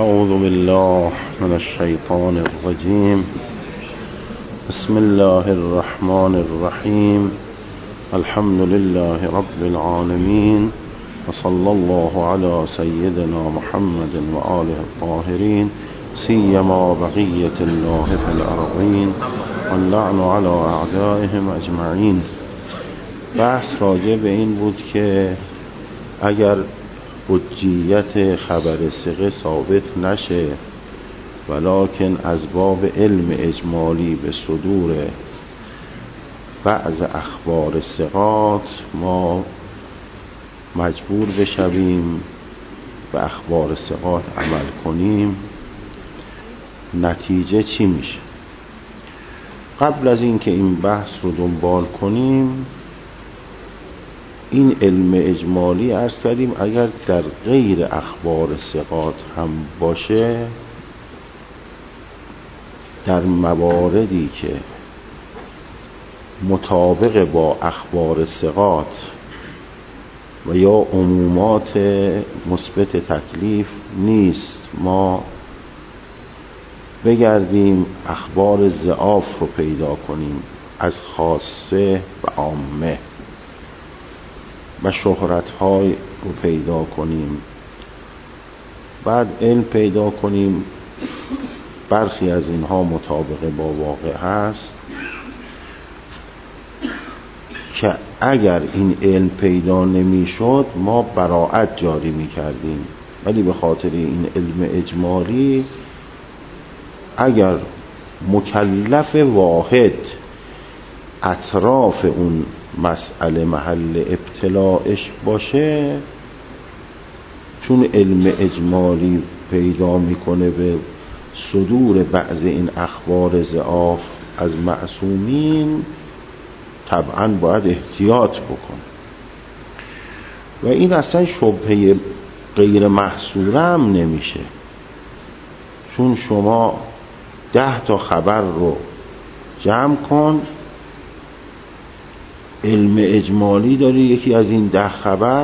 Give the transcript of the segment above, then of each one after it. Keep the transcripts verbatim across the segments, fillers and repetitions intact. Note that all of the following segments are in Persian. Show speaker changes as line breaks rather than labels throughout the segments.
اعوذ بالله من الشیطان الرجیم. بسم الله الرحمن الرحیم. الحمد لله رب العالمین و صلی الله علی سیدنا محمد و آله الطاهرین سیما بقیة الله فی الارضین واللعن علی اعدائهم اجمعین. بحث راجع به این بود که اگر حجیت خبر ثقه ثابت نشه ولکن از باب علم اجمالی به صدور بعض اخبار ثقات ما مجبور بشویم به اخبار ثقات عمل کنیم، نتیجه چی میشه؟ قبل از این که این بحث رو دنبال کنیم، این علم اجمالی عرض کردیم اگر در غیر اخبار ثقات هم باشه، در مواردی که مطابق با اخبار ثقات و یا عمومات مثبت تکلیف نیست، ما بگردیم اخبار ضعاف رو پیدا کنیم از خاصه و عامه و شهرت‌های رو پیدا کنیم، بعد علم پیدا کنیم برخی از اینها مطابق با واقع هست که اگر این علم پیدا نمی‌شد ما براءت جاری می‌کردیم، ولی به خاطر این علم اجمالی اگر مکلف واحد اطراف اون مسئله محل ابتلاعش باشه، چون علم اجمالی پیدا میکنه به صدور بعض این اخبار ضعاف از معصومین، طبعا باید احتیاط بکنه و این اصلا شبهه غیر محصوره هم نمیشه، چون شما ده تا خبر رو جمع کن، علم اجمالی داری یکی از این ده خبر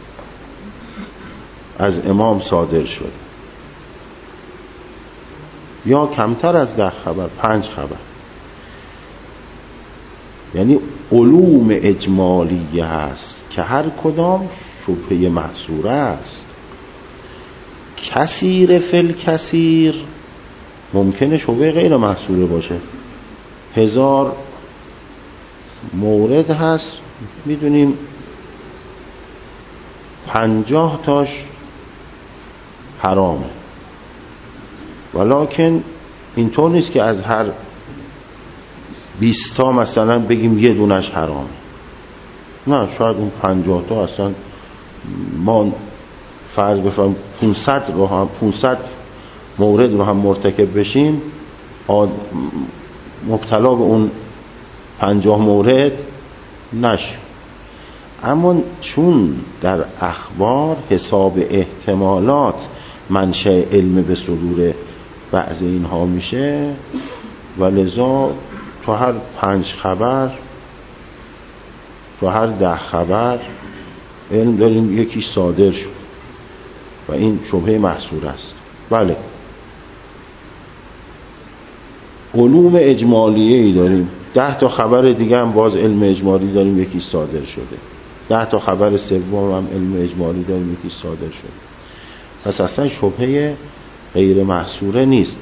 از امام صادر شد، یا کمتر از ده خبر، پنج خبر، یعنی علوم اجمالیه هست که هر کدام شبهه محصوره است. کثیر فل کثیر ممکنه شبهه غیر محصوره باشه، هزار مورد هست میدونیم پنجاه تاش حرامه، ولکن اینطور نیست که از هر بیست تا مثلا بگیم یه دونش حرامه، نه، شاید اون پنجاه تا اصلا ما فرض بفرماییم پانصد رو هم پانصد مورد رو هم مرتکب بشیم مبتلا به اون پنجاه مورد نشه. اما چون در اخبار حساب احتمالات منشأ علم به صدور بعض اینها میشه و لذا تو هر پنج خبر تو هر ده خبر علم داریم یکی صادر شد و این شبهه محصور است. بله، علوم اجمالیه‌ای داریم، ده تا خبر دیگه هم باز علم اجمالی داریم یکی صادر شده، ده تا خبر سوم هم علم اجمالی داریم یکی صادر شده، پس اصلا شبهه غیر محصوره نیست.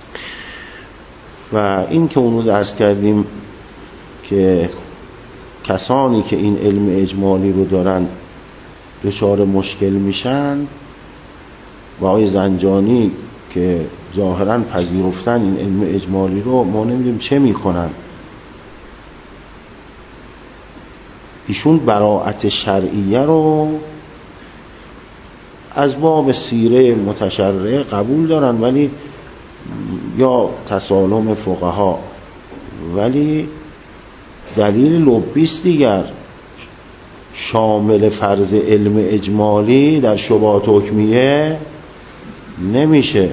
و این که اون روز عرض کردیم که کسانی که این علم اجمالی رو دارن دچار مشکل میشن و آقای زنجانی که ظاهراً پذیرفتن این علم اجمالی رو، ما نمیدونیم چه میکنن. ایشون براءت شرعیه رو از باب سیره متشرعه قبول دارن، ولی یا تسالم فقها، ولی دلیل لبیست دیگر شامل فرض علم اجمالی در شبهات حکمیه نمیشه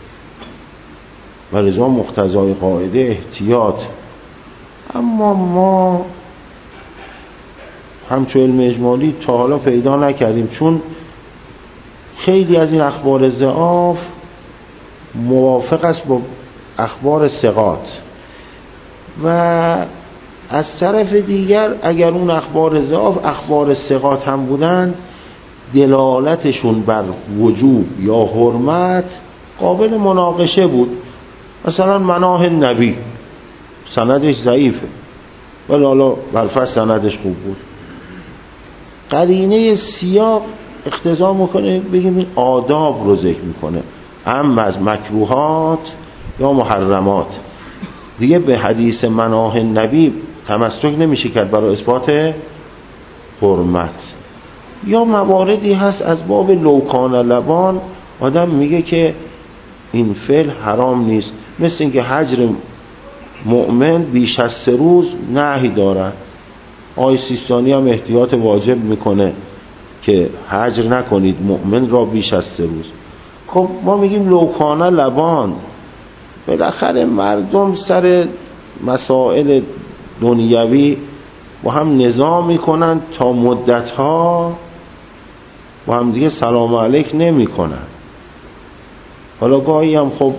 و لذا مقتضای قاعده احتیاط. اما ما همچون علم اجمالی تا حالا پیدا نکردیم، چون خیلی از این اخبار ضعاف موافق است با اخبار ثقات و از طرف دیگر اگر اون اخبار ضعاف اخبار ثقات هم بودن دلالتشون بر وجوب یا حرمت قابل مناقشه بود. مثلا مناهی نبی سندش ضعیفه ولی حالا برفرض سندش خوب بود، قرینه سیاق اقتضا میکنه بگیم این آداب رو ذکر میکنه، اما از مکروهات یا محرمات دیگه به حدیث مناهی نبی تمسک نمیشه کرد برای اثبات حرمت. یا مواردی هست از باب لوکان لبان آدم میگه که این فعل حرام نیست، مثل اینکه حجر مؤمن بیش از سه روز نهی دارد. آقای سیستانی هم احتیاط واجب میکنه که حجر نکنید مؤمن را بیش از سه روز. خب ما میگیم لوکانه لبان، بالاخره مردم سر مسائل دنیوی با هم نظام میکنن تا مدتها با هم دیگه سلام علیک نمی کنن. حالا گاهی هم خب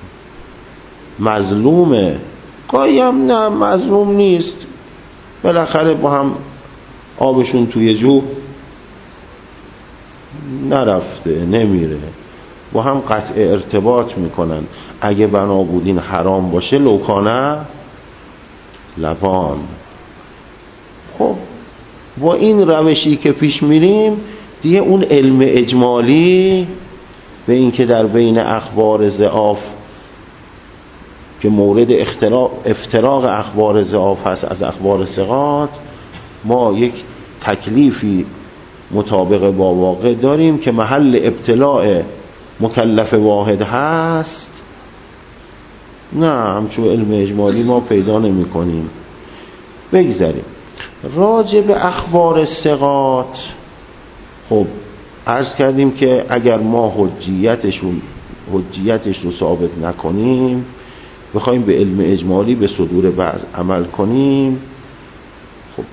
مظلومه، گاهی هم نه مظلوم نیست، بالاخره با هم آبشون توی جو نرفته نمیره، با هم قطع ارتباط میکنن. اگه بنا بود این حرام باشه لوکانه لبان. خب با این روشی که پیش میریم دیگه اون علم اجمالی به این که در بین اخبار ضعاف که مورد افتراق اخبار ضعاف هست از اخبار ثقات ما یک تکلیفی مطابق با واقع داریم که محل ابتلاع مکلف واحد هست، نه همچون علم اجمالی ما پیدا نمی کنیم. بگذاریم راجع به اخبار ثقات. خب عرض کردیم که اگر ما حجیتشون حجیتش رو ثابت نکنیم بخوایم به علم اجمالی به صدور بعض عمل کنیم، خب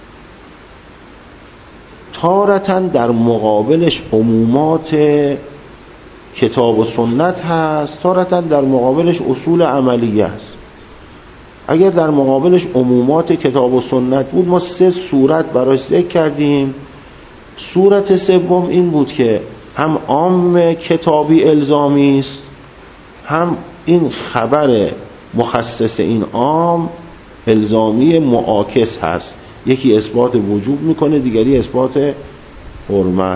تارتاً در مقابلش عمومات کتاب و سنت هست، تارتاً در مقابلش اصول عملیه است. اگر در مقابلش عمومات کتاب و سنت بود ما سه صورت براش ذکر کردیم. صورت سوم این بود که هم عام کتابی الزامی است، هم این خبر مخصص این عام الزامی معاکس هست، یکی اثبات وجوب میکنه دیگری اثبات حرمت.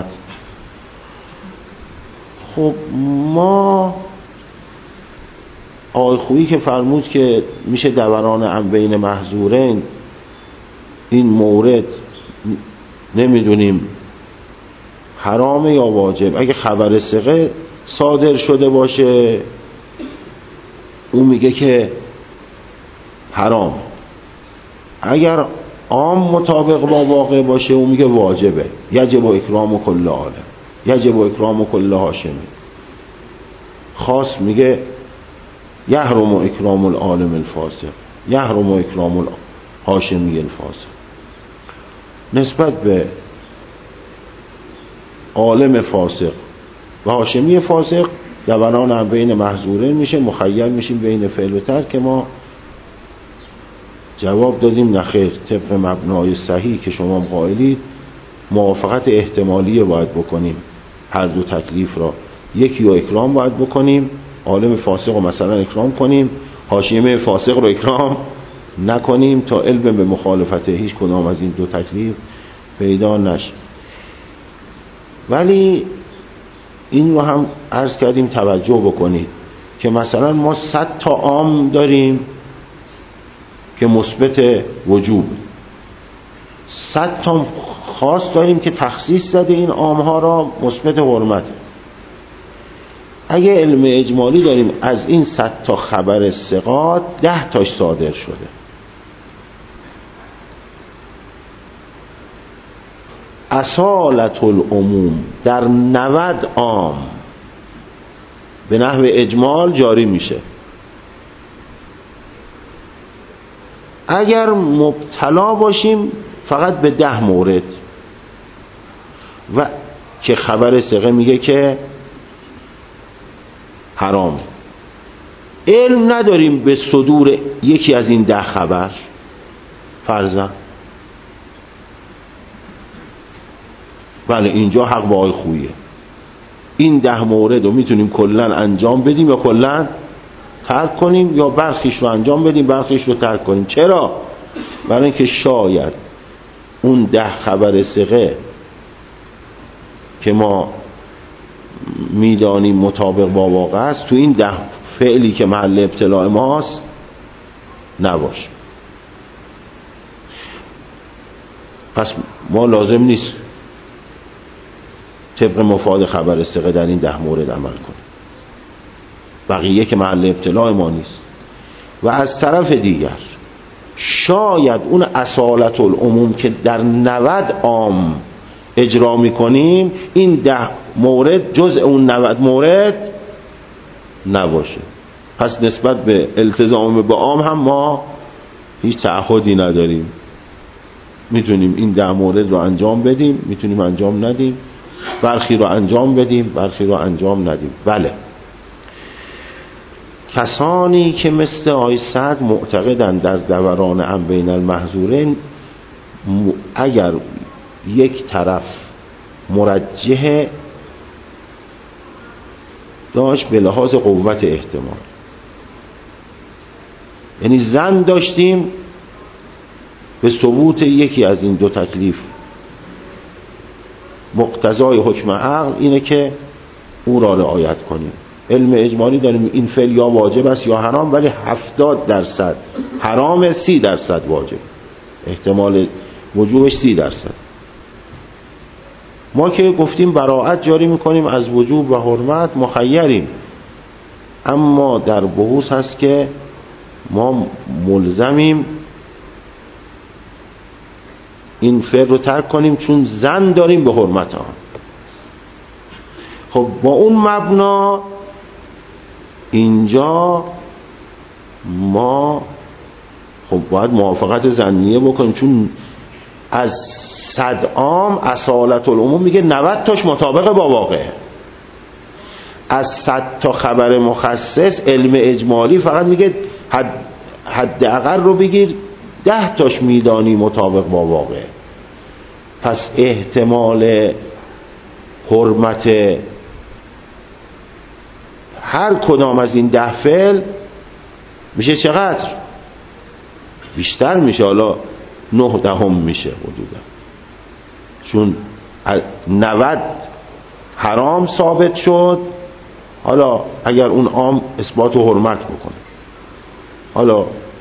خب ما آقای خویی که فرمود که میشه دوران ام بین محظورین، این مورد نمیدونیم حرامه یا واجب. اگه خبر ثقه صادر شده باشه اون میگه که حرام، اگر عام مطابق با واقع باشه اون میگه واجبه. یجب و اکرام و کل عالم، یجب و اکرام و کل هاشمی. خاص میگه یحرم و اکرام العالم الفاسق، یحرم و اکرام الهاشمی الفاسق. نسبت به عالم فاسق و هاشمی فاسق دوران هم بین محظورین میشه، مخیر میشیم بین فعل و ترک. که ما جواب دادیم نخیر، طبق مبنای صحیح که شما قائلید موافقت احتمالیه باید بکنیم هر دو تکلیف را. یکی رو اکرام باید بکنیم، عالم فاسق رو مثلا اکرام کنیم، هاشمی فاسق رو اکرام نکنیم تا علم به مخالفت هیچ کدام از این دو تکلیف پیدا نشه. ولی این رو هم عرض کردیم توجه بکنید که مثلا ما صد تا عام داریم که مثبت وجوب، صد تا خاص داریم که تخصیص زده این عام ها را مثبت حرمت. اگه علم اجمالی داریم از این صد تا خبر ثقات ده تاش صادر شده، اصالت العموم در نود عام به نحو اجمال جاری میشه. اگر مبتلا باشیم فقط به ده مورد و که خبر ثقه میگه که حرام، علم نداریم به صدور یکی از این ده خبر فرضاً. بله اینجا حق با آقای خوییه، این ده مورد رو میتونیم کلن انجام بدیم یا کلن ترک کنیم، یا برخیش رو انجام بدیم برخیش رو ترک کنیم. چرا؟ برای اینکه شاید اون ده خبر ثقه که ما میدانیم مطابق با واقع است تو این ده فعلی که محل ابتلاع ماست نباشه. پس ما لازم نیست طبق مفاد خبر ثقه در این ده مورد عمل کنیم، بقیه که محل ابتلاع ما نیست. و از طرف دیگر شاید اون اصالت العموم که در نود عام اجرا میکنیم این ده مورد جزء اون نود مورد نباشه. پس نسبت به التزام به عام هم ما هیچ تعهدی نداریم، میتونیم این ده مورد رو انجام بدیم، میتونیم انجام ندیم، برخی رو انجام بدیم برخی رو انجام ندیم. بله کسانی که مثل آقای سعد معتقدند در دوران ام بین المحظورین اگر یک طرف مرجح داشت به لحاظ قوت احتمال، یعنی زن داشتیم به ثبوت یکی از این دو تکلیف، مقتضای حکم عقل اینه که او را رعایت کنیم. علم اجمالی داریم این فعل یا واجب است یا حرام، ولی هفتاد درصد حرام، سی درصد واجب، احتمال وجوبش سی درصد. ما که گفتیم براءت جاری میکنیم از وجوب و حرمت، مخیریم، اما در بحوث هست که ما ملزمیم این فعل رو ترک کنیم چون زن داریم به حرمت آن. خب با اون مبنا اینجا ما خب باید موافقت ظنیه بکنیم، چون از صد عام اصالت العموم میگه نود تاش مطابق با واقعه، از صد تا خبر مخصص علم اجمالی فقط میگه حد حداقل رو بگیر ده تاش میدانی مطابق با واقعه. پس احتمال حرمت هر کدام از این ده فعل میشه چقدر؟ بیشتر میشه، حالا نه دهم میشه حدودا، چون نود حرام ثابت شد. حالا اگر اون عام اثبات و حرمت بکنه، حالا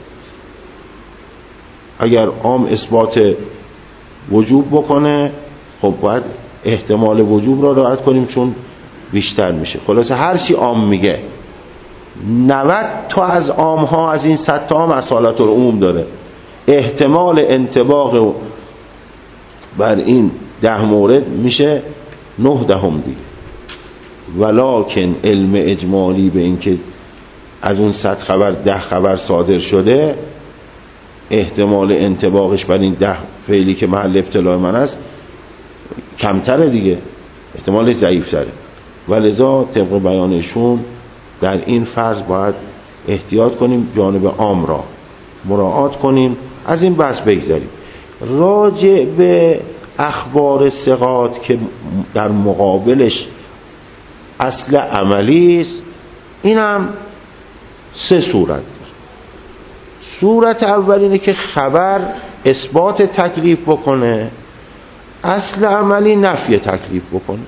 اگر عام اثبات وجوب بکنه خب باید احتمال وجوب را رعایت کنیم چون بیشتر میشه. خلاصه هر چی عام میگه نود تا از عام ها از این صد تا عام اصالت العموم داره، احتمال انطباق بر این ده مورد میشه نه دهم دیگه. ولکن علم اجمالی به این که از اون صد خبر ده خبر صادر شده احتمال انطباقش بر این ده فعلی که محل ابتلاع من است کمتره دیگه، احتمالش ضعیفتره. ولذا طبق بیانشون در این فرض باید احتیاط کنیم، جانب عام را مراعات کنیم، از این بحث بگذاریم. راجع به اخبار ثقات که در مقابلش اصل عملی است، اینم سه صورت داره. صورت اول اینه که خبر اثبات تکلیف بکنه، اصل عملی نفی تکلیف بکنه.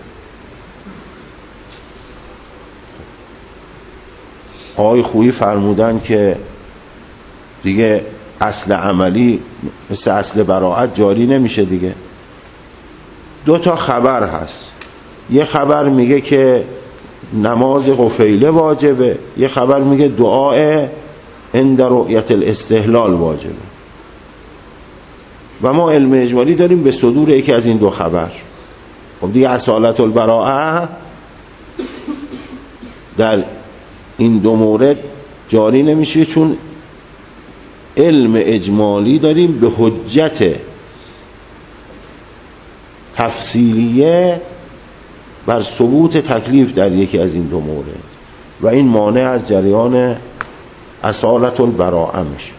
آقای خویی فرمودن که دیگه اصل عملی مثل اصل براءت جاری نمیشه دیگه. دو تا خبر هست، یه خبر میگه که نماز قفیله واجبه، یه خبر میگه دعای عند رؤیت الاستهلال واجبه، و ما علم اجمالی داریم به صدور یکی از این دو خبر. خب دیگه اصالت البراءه در این دو مورد جاری نمیشه، چون علم اجمالی داریم به حجت تفصیلیه بر ثبوت تکلیف در یکی از این دو مورد، و این مانع از جریان اصالت البراءه میشه.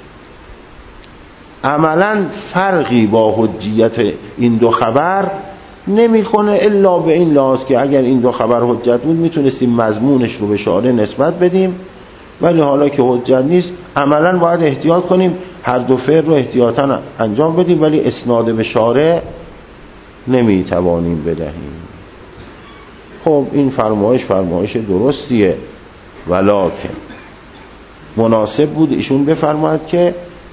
عملا فرقی با حجیت این دو خبر نمیکنه، الا به این لحاظ که اگر این دو خبر حجت بود میتونستیم مضمونش رو به شارع نسبت بدیم، ولی حالا که حجت نیست عملا باید احتیاط کنیم، هر دو فعل رو احتیاطاً انجام بدیم، ولی اسناد به شارع نمیتوانیم بدهیم. خب این فرمایش فرمایش درستیه، ولکن مناسب بود ایشون بفرماید که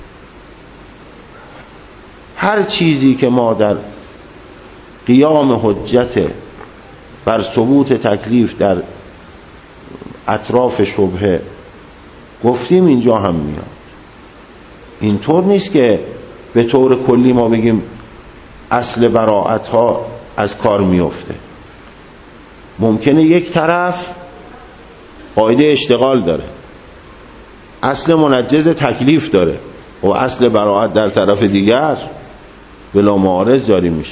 هر چیزی که ما در قیام حجت بر ثبوت تکلیف در اطراف شبهه گفتیم اینجا هم میاد. اینطور نیست که به طور کلی ما بگیم اصل براءت ها از کار میفته. ممکنه یک طرف قاعده اشتغال داره، اصل منجز تکلیف داره و اصل براءت در طرف دیگر بلا معارض جاری میشه.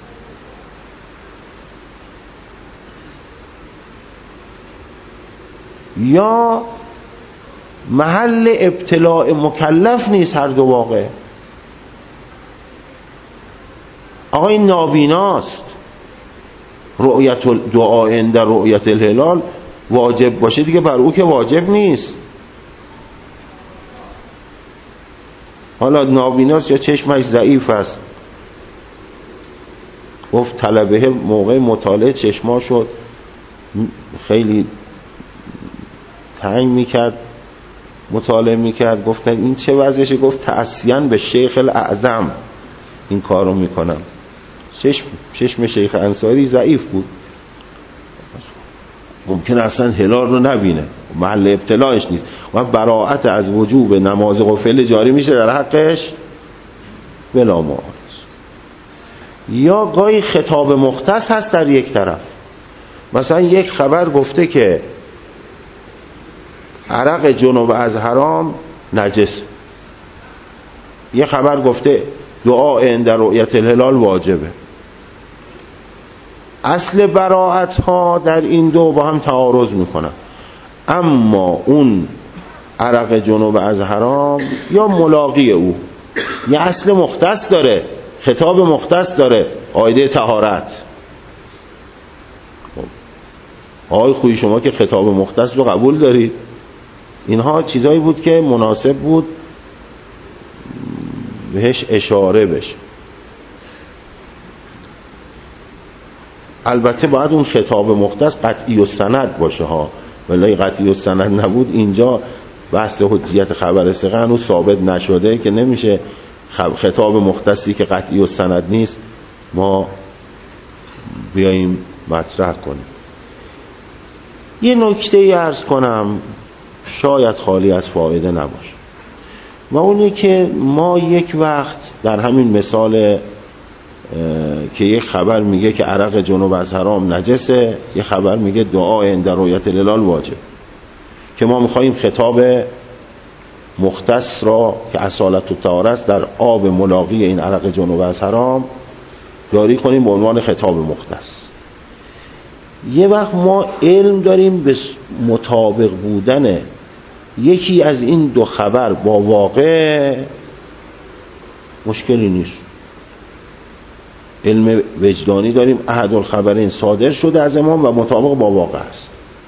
یا محل ابتلاء مکلف نیست هر دو واقع. آقا این نابیناست، رؤیت دعا عند رؤیت الهلال واجب باشه دیگه بر او که واجب نیست. حالا نابیناست یا چشمش ضعیف است، گفت طلبه موقع مطالعه چشما شد خیلی تنگ میکرد، مطالعه میکرد، گفتن این چه وضعشه؟ گفت تأسیان به شیخ الاعظم این کارو میکنم. چشم چشم شیخ انصاری ضعیف بود، ممکن اصلا هلال رو نبینه، محل ابتلاش نیست و براءت از وجوب نماز غفل جاری میشه در حقش بلا معارض. یا گاهی خطاب مختص هست در یک طرف، مثلا یک خبر گفته که عرق جنوب از حرام نجس، یک خبر گفته دعا عند رؤیت الهلال واجبه. اصل براءت ها در این دو با هم تعارض میکنن، اما اون عرق جنوب از حرام یا ملاقی او یه اصل مختص داره، خطاب مختص داره، قاعده طهارت. آقای خوی شما که خطاب مختص رو قبول دارید. اینها چیزایی بود که مناسب بود بهش اشاره بشه. البته باید اون خطاب مختص قطعی و سند باشه ها، ولی قطعی و سند نبود اینجا بحث حجیت خبر ثقه هنوز ثابت نشده که نمیشه خطاب مختصی که قطعی و سند نیست ما بیاییم مطرح کنیم. یه نکته ای عرض کنم شاید خالی از فایده نباشه، و اونی که ما یک وقت در همین مثال که یک خبر میگه که عرق جنوب از حرام نجسه، یک خبر میگه دعا عند رؤیت الهلال واجب، که ما میخواییم خطاب مختص را که اصالت و طهارت در آب ملاقی این عرق جنوب از حرام جاری کنیم به عنوان خطاب مختص. یه وقت ما علم داریم به مطابق بودن یکی از این دو خبر با واقع مشکلی نیست، علم وجدانی داریم، احد الخبرین صادر شده از امام و مطابق با واقع است.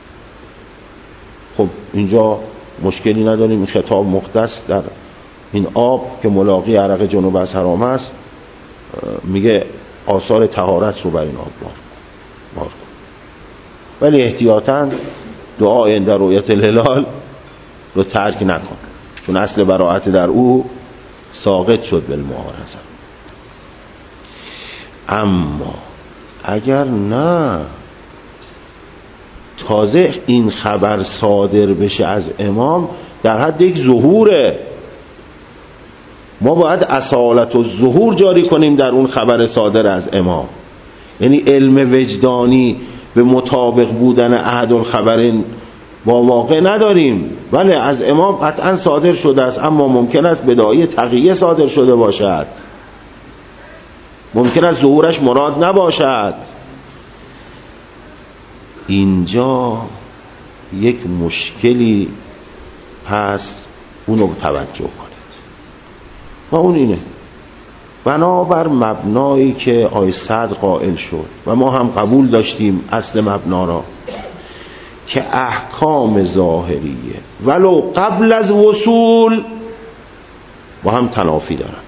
خب اینجا مشکلی نداریم، این خطاب مختص در این آب که ملاقی عرق جنوب از حرام است میگه آثار طهارت رو بر این آب بار بار ولی احتیاطاً دعا عند رؤیت الهلال رو ترک نکن، چون اصل براءت در او ساقط شد بالمعارضه. اما اگر نه تازه این خبر صادر بشه از امام در حد یک ظهوره، ما باید اصالت و ظهور جاری کنیم در اون خبر صادر از امام، یعنی علم وجدانی به مطابق بودن احد الخبرین با واقع نداریم، ولی از امام قطعا صادر شده است، اما ممکن است بداعی تقیه صادر شده باشد، ممکن است ظهورش مراد نباشد. اینجا یک مشکلی پس اونو توجه کنید و اون اینه بنابر مبنایی که آقای صدر قائل شد و ما هم قبول داشتیم اصل مبنا را که احکام ظاهریه ولو قبل از وصول با هم تنافی دارن.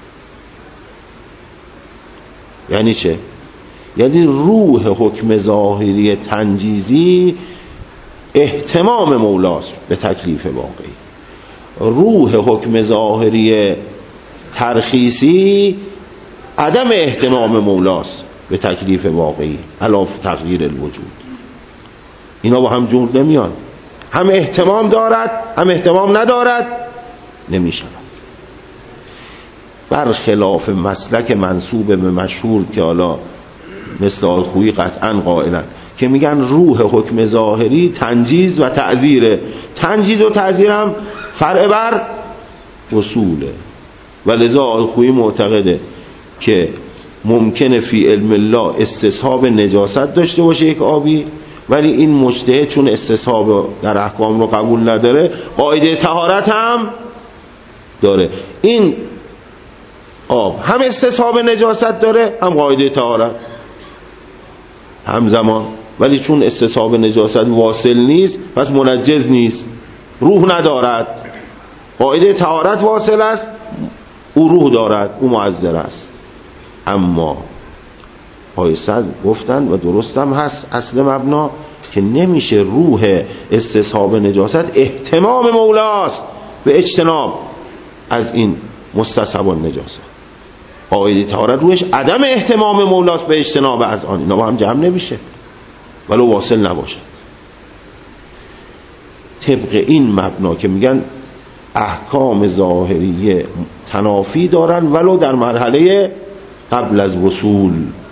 یعنی چه؟ یعنی روح حکم ظاهری تنجیزی اهتمام مولاست به تکلیف واقعی، روح حکم ظاهری ترخیصی عدم اهتمام مولاست به تکلیف واقعی علاوه تغییر الوجود. اینا با هم جور نمیان، هم اهتمام دارد هم اهتمام ندارد نمیشود. برخلاف مسلک منسوب به مشهور که حالا مثل آلخویی قطعا قائلن که میگن روح حکم ظاهری تنجیز و تعزیره، تنجیز و تعزیر هم فرع بر وصوله و لذا آلخویی معتقده که ممکنه فی علم الله استصحاب نجاست داشته باشه یک آبی، ولی این مجتهد چون استصحاب در احکام رو قبول نداره قاعده طهارت هم داره. این آب هم استصحاب نجاست داره هم قاعده طهارت همزمان، ولی چون استصحاب نجاست واصل نیست پس منجز نیست، روح ندارد. قاعده طهارت واصل است، او روح دارد، او معذر است. اما آیسد گفتن و درستم هست اصل مبنا که نمیشه روح استصحاب نجاست اهتمام مولاست به اجتناب از این مستصحب النجاست، قاعده طهارت روش عدم اهتمام مولاست به اجتناب از آن. اینا با هم جمع نمیشه ولو واصل نباشد. طبق این مبنا که میگن احکام ظاهریه تنافی دارن ولو در مرحله قبل از وصول.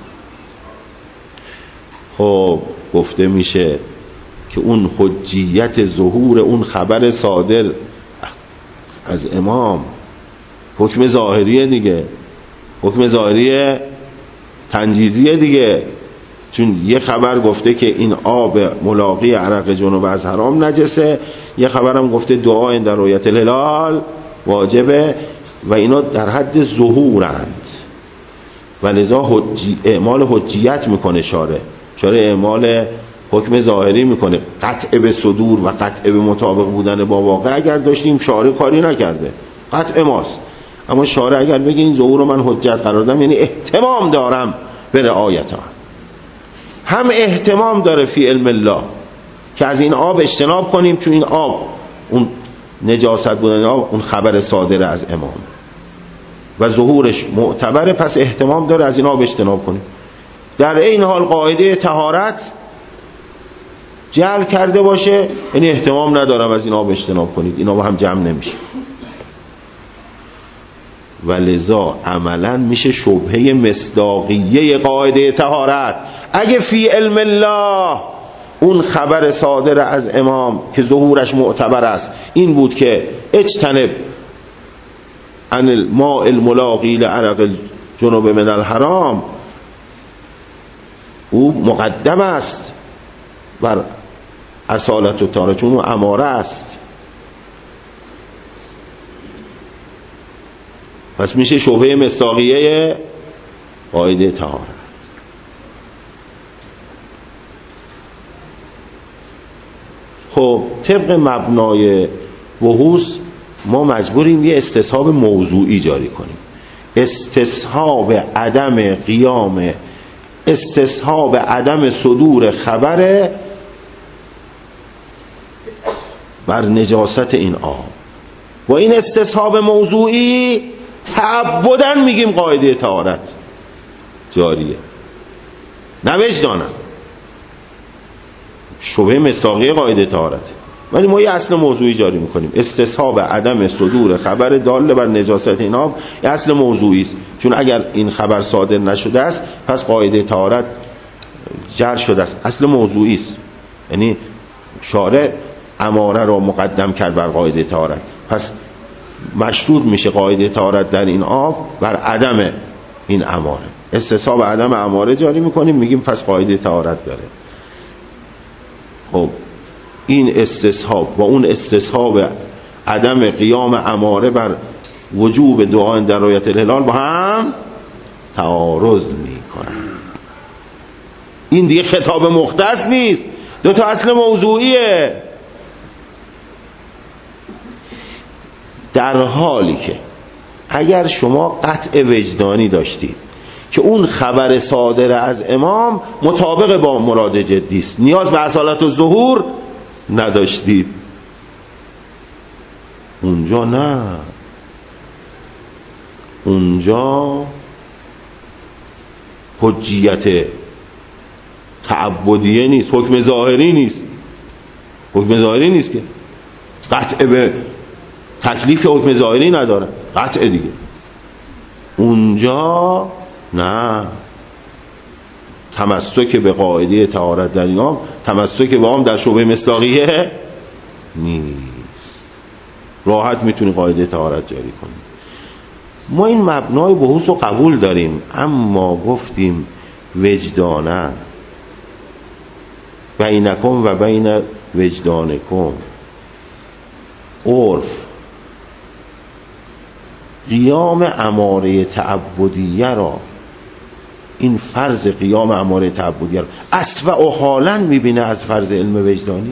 خب گفته میشه که اون حجیت ظهور اون خبر صادر از امام حکم ظاهریه دیگه، حکم ظاهریه تنجیزیه دیگه، چون یه خبر گفته که این آب ملاقی عرق جنوب از حرام نجسه، یه خبرم گفته دعا در رؤیت الهلال واجبه و اینا در حد ظهورند و لذا حجی اعمال حجیت میکنه شارع شارع اعمال حکم ظاهری میکنه. قطع به صدور و قطع به مطابق بودن با واقع اگر داشتیم شارع کاری نکرده، قطع ماست. اما شارع اگر بگه این ظهور رو من حجت قرار دادم یعنی اهتمام دارم به رعایت آن، هم اهتمام داره فی علم الله که از این آب اجتناب کنیم چون این آب اون نجاست بودن آب اون خبر صادر از امام و ظهورش معتبره، پس اهتمام داره از این آب اجتناب کنیم. در این حال قاعده طهارت جعل کرده باشه یعنی اهتمام ندارم از این آب اجتناب کنید. اینا با هم جمع نمیشه و لذا عملا میشه شبهه مصداقیه قاعده طهارت. اگه فی علم الله اون خبر صادر از امام که ظهورش معتبر است این بود که اجتنب عن الماء الملاقی لعرق الجنوب من الحرام، او مقدم است بر اصالت و طهارت چون او اماره است، پس میشه شبهه مصداقیه قاعده طهارت. خب طبق مبنای بحوث ما مجبوریم یه استصحاب موضوعی جاری کنیم، استصحاب عدم قیام استصحاب عدم صدور خبر بر نجاست این آب. و این استصحاب موضوعی تعبداً میگیم قاعده طهارت جاریه، نه وجدانم، شبهه مصداقیه قاعده طهارت، ولی ما یه اصل موضوعی جاری میکنیم، استصحاب عدم صدور خبر دال بر نجاست این آب یه اصل موضوعی است، چون اگر این خبر صادر نشده است پس قاعده طهارت جر شده است، اصل موضوعی است. یعنی شارع اماره را مقدم کرد بر قاعده طهارت، پس مشروط میشه قاعده طهارت در این آب بر عدم این اماره. استصحاب عدم اماره جاری میکنیم، میگیم پس قاعده طهارت داره. خب این استصحاب با اون استصحاب عدم قیام اماره بر وجوب دعا در رؤیت الهلال با هم تعارض میکنن. این دیگه خطاب مختص نیست، دو تا اصل موضوعیه. در حالی که اگر شما قطع وجدانی داشتید که اون خبر صادر از امام مطابق با مراد جدی است، نیاز به اصالت و ظهور نداشتید، اونجا نه، اونجا حجیت تعبدیه نیست، حکم ظاهری نیست، حکم ظاهری نیست که قطع به تکلیف حکم ظاهری نداره، قطع دیگه. اونجا نه، تمسک به قاعده طهارت در اینام تمسک به هم در شبهه مصداقیه نیست، راحت میتونی قاعده طهارت جاری کنی. ما این مبنای بحوث رو قبول داریم، اما گفتیم وجدانه بینکم و بین وجدانکم، عرف قیام اماره تعبدیه را، این فرض قیام اماره تعبدیه را اسوأ و حالا میبینه از فرض علم وجدانی؟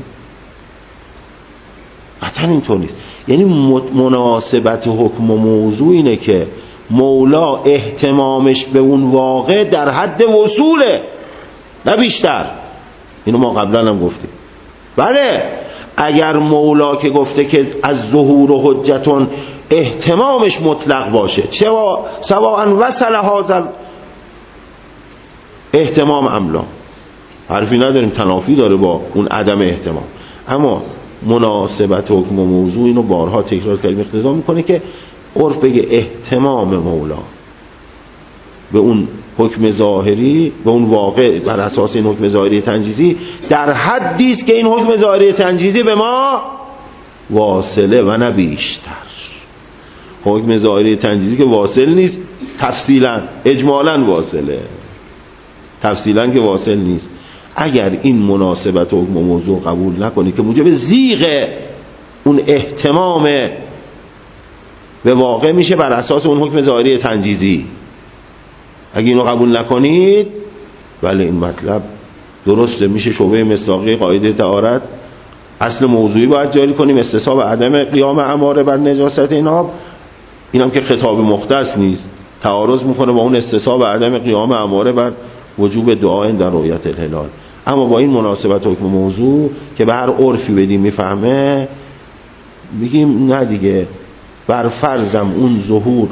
قطعا اینطور نیست. یعنی مناسبت حکم و موضوع اینه که مولا اهتمامش به اون واقع در حد وصوله، نه بیشتر. اینو ما قبلا هم گفتیم. بله، اگر مولا که گفته که از ظهور و حجتون اهتمامش مطلق باشه، سوا سواء وصل هذا اهتمام املا، حرفی نداریم، تنافی داره با اون عدم اهتمام، اما مناسبت حکم و موضوع اینو بارها تکرار کردیم اقتضا میکنه که عرف بگه اهتمام مولا به اون حکم ظاهری، به اون واقع بر اساس این حکم ظاهری تنجیزی در حدی است که این حکم ظاهری تنجیزی به ما واصله و نه بیشتر. حکم ظاهری تنجیزی که واصل نیست، تفصیلا اجمالا واصله، تفصیلا که واصل نیست. اگر این مناسبت حکم و موضوع قبول نکنی که موجب زیغ اون اهتمام به واقع میشه بر اساس اون حکم ظاهری تنجیزی، اگه اینو قبول نکنید، ولی این مطلب درسته، میشه شبهه مصداقی قاعده طهارت اصل موضوعی باید جاری کنیم، استصحاب عدم قیام اماره بر نجاست این آب. اینم که خطاب مختص نیست، تعارض میکنه با اون استصحاب عدم قیام اماره بر وجوب دعا در رؤیت الهلال. اما با این مناسبت حکم موضوع که به هر عرفی بدیم میفهمه، میگیم نه دیگه، بر فرضم اون ظهور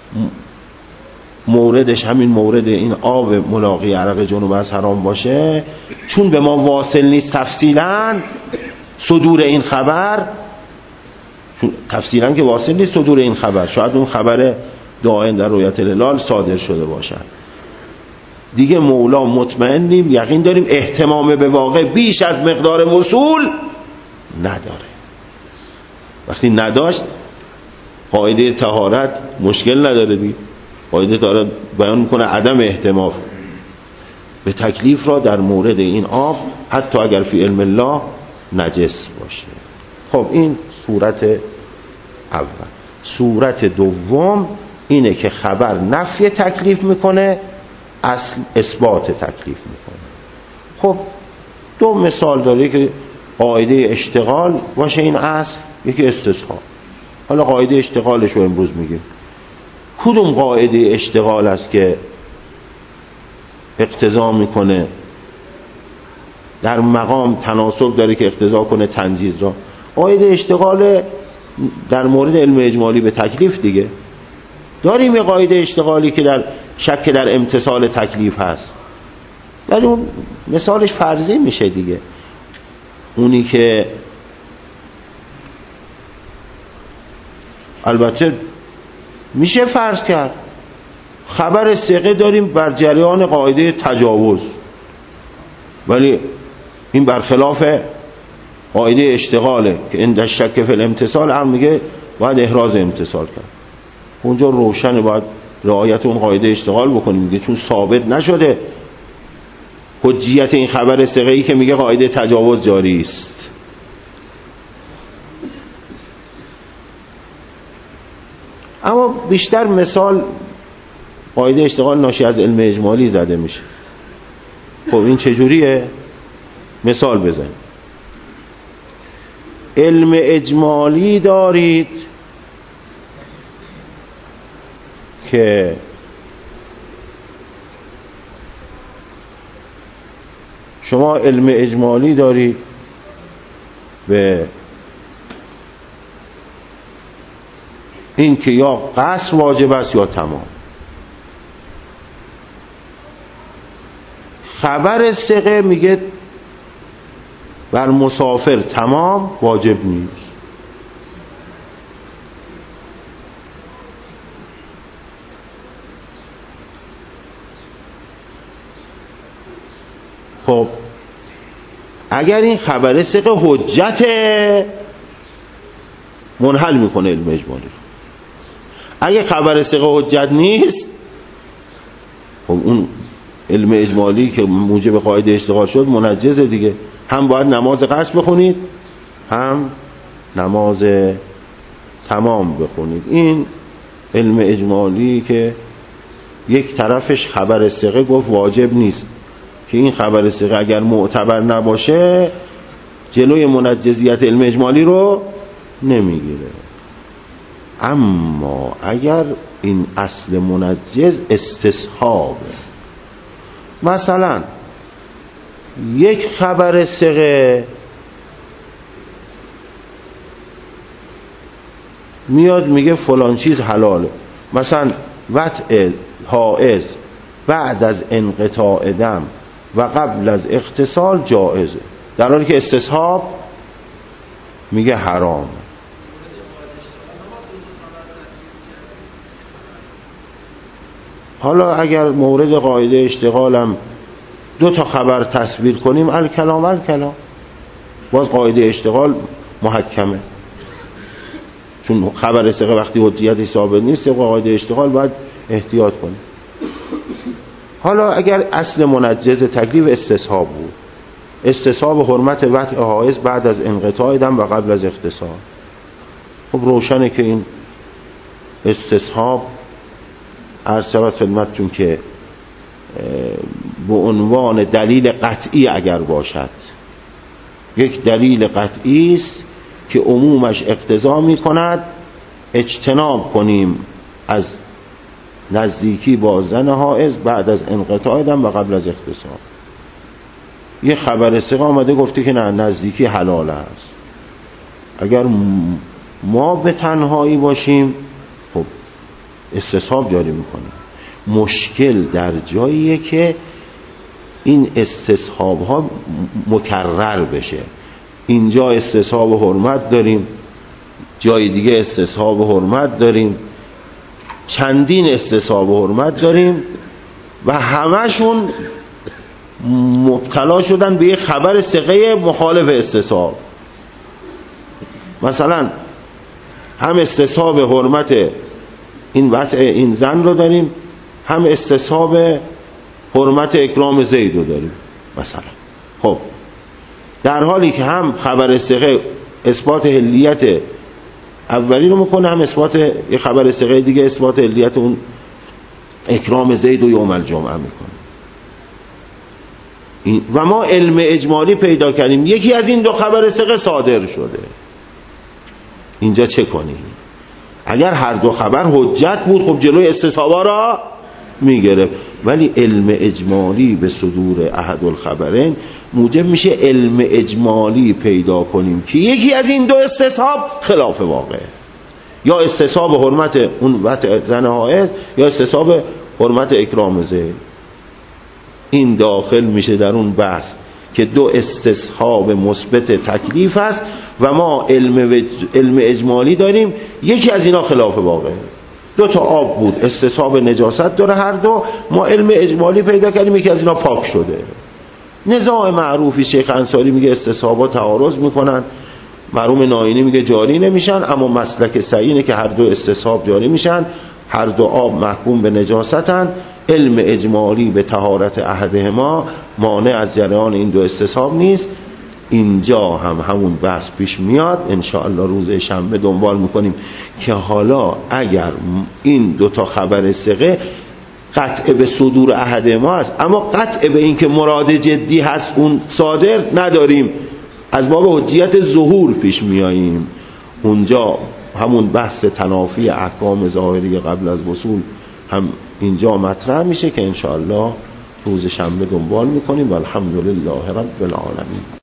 موردش همین مورد این آب ملاقی عرق جنوب از حرام باشه، چون به ما واصل نیست تفصیلا صدور این خبر، تفصیلا که واصل نیست صدور این خبر، شاید اون خبر دائم در رؤیت الهلال صادر شده باشد، دیگه مولا مطمئنیم، یقین داریم اهتمام به واقع بیش از مقدار وصول نداره. وقتی نداشت قاعده طهارت مشکل نداره دیگه، قاعده طهارت بیان میکنه عدم اهتمام به تکلیف را در مورد این آب حتی اگر فی علم الله نجس باشه. خب این صورت اول. صورت دوم اینه که خبر نفی تکلیف میکنه، اصل اثبات تکلیف میکنه. خب دو مثال داره که قاعده اشتغال باشه این اصل، یکی استصحاب. حالا قاعده اشتغالش رو امروز میگیم. کدوم قاعده اشتغال است که اقتضا میکنه در مقام تناسب داره که اقتضا کنه تنجیز را؟ قاعده اشتغال در مورد علم اجمالی به تکلیف دیگه. داریم یه قاعده اشتغالی که در شک در امتثال تکلیف هست، ولی اون مثالش فرضی میشه دیگه. اونی که البته میشه فرض کرد خبر ثقه داریم بر جریان قاعده تجاوز، ولی این برخلاف قاعده اشتغاله که این در شک فی الامتثال هم میگه باید احراز امتثال کرد. اونجا روشن باید رعایت اون قاعده اشتغال بکنیم میگه، چون ثابت نشده حجیت این خبر ثقه‌ای که میگه قاعده تجاوز جاری است. اما بیشتر مثال قاعده اشتغال ناشی از علم اجمالی زده میشه. خب این چجوریه؟ مثال بزن. علم اجمالی دارید که شما علم اجمالی دارید به این که یا قصر واجب است یا تمام. خبر ثقه میگه بر مسافر تمام واجب نیست. خب اگر این خبر ثقه حجت منحل میکنه علم اجمالی رو. اگه خبر ثقه حجت نیست، خب اون علم اجمالی که موجب قاعده اشتغال شد منجزه دیگه. هم باید نماز قصر بخونید، هم نماز تمام بخونید. این علم اجمالی که یک طرفش خبر ثقه گفت واجب نیست، که این خبر ثقه اگر معتبر نباشه جلوی منجزیت علم اجمالی رو نمیگیره. اما اگر این اصل منجز استصحابه، مثلا یک خبر ثقه میاد میگه فلان چیز حلاله، مثلا وطء حائض بعد از انقطاع دم و قبل از اغتسال جائزه، در حالی که استصحاب میگه حرام. حالا اگر مورد قاعده اشتغالم دو تا خبر تصویر کنیم، الکلام الکلام، باز قاعده اشتغال محکمه، چون خبر ثقه وقتی حجیت ثابت نیست قاعده اشتغال باید احتیاط کنیم. حالا اگر اصل منجز تکلیف استصحاب بود، استصحاب حرمت وطء حائض بعد از انقطاع دم و قبل از اغتسال، خب روشنه که این استصحاب عرض شود خدمتتون که به عنوان دلیل قطعی اگر باشد، یک دلیل قطعی است که عمومش اقتضا می کند اجتناب کنیم از نزدیکی با زن حائض بعد از انقطاع دم و قبل از اغتسال. یه خبر ثقه آمده گفته که نه، نزدیکی حلال است. اگر ما به تنهایی باشیم خب استصحاب جاری میکنیم. مشکل در جاییه که این استصحاب ها مکرر بشه. اینجا استصحاب حرمت داریم، جای دیگه استصحاب حرمت داریم، چندین استصحاب حرمت داریم و همشون مبتلا شدن به یک خبر ثقه مخالف استصحاب. مثلا هم استصحاب حرمت این وطء این زن رو داریم، هم استصحاب حرمت اکرام زید رو داریم مثلا. خب در حالی که هم خبر ثقه اثبات حلیت اولی رو میکنه، هم اثبات یه خبر ثقه دیگه اثبات حلیت اون اکرام زید و یوم الجمعه میکنه. و ما علم اجمالی پیدا کردیم یکی از این دو خبر ثقه صادر شده. اینجا چه کنیم؟ اگر هر دو خبر حجت بود خب جلوی استصحابا را میگرفت، ولی علم اجمالی به صدور احد الخبرین موجب میشه علم اجمالی پیدا کنیم که یکی از این دو استصحاب خلاف واقعه، یا استصحاب حرمت اون وطء زن حائض یا استصحاب حرمت اکرام زید. این داخل میشه در اون بحث که دو استصحاب مثبت تکلیف است و ما علم, وج... علم اجمالی داریم یکی از اینا خلاف واقعه. دو تا آب بود استصحاب نجاست داره هر دو، ما علم اجمالی پیدا کردیم یکی از اینا پاک شده. نزاع معروفی شیخ انصاری میگه استصحابا تعارض میکنن، مرحوم ناینی میگه جاری نمیشن، اما مسلک صحیح اینه که هر دو استصحاب جاری میشن، هر دو آب محکوم به نجاستن. علم اجمالی به طهارت احدهما مانع از جریان این دو استصحاب نیست. اینجا هم همون بحث پیش میاد. انشاءالله روز شنبه دنبال میکنیم که حالا اگر این دوتا خبر ثقه قطع به صدور احد ما است، اما قطع به این که مراد جدی هست اون صادر نداریم، از باب حجیت ظهور پیش میاییم. اونجا همون بحث تنافی احکام ظاهری قبل از وصول هم اینجا مطرح میشه که انشاءالله روز شنبه دنبال میکنیم و الحمدلله رب العالمین.